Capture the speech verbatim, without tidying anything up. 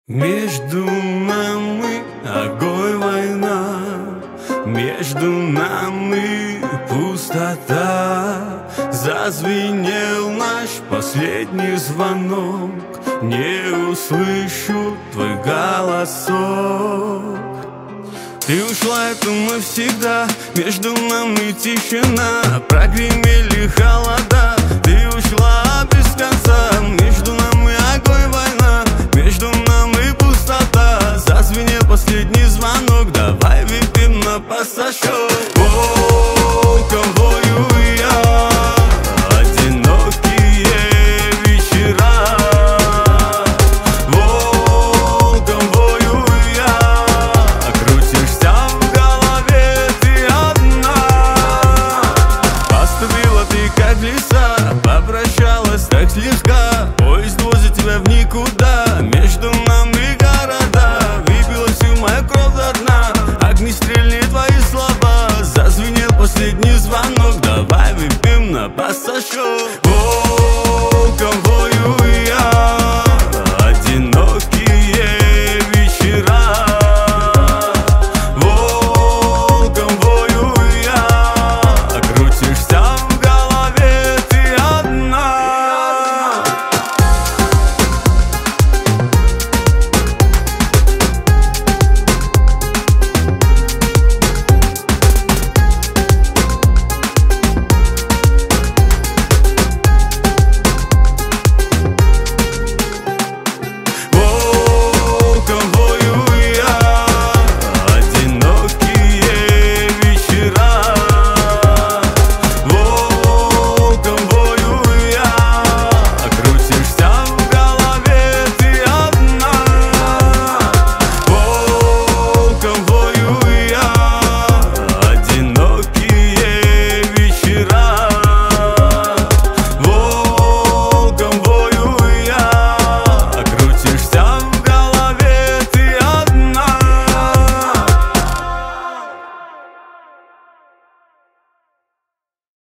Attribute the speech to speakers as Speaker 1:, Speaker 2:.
Speaker 1: Между нами огонь, война, между нами пустота. Зазвенел наш последний звонок, не услышу твой голосок. Ты ушла, это навсегда, между нами тишина. Прогремели холода, ты ушла без конца.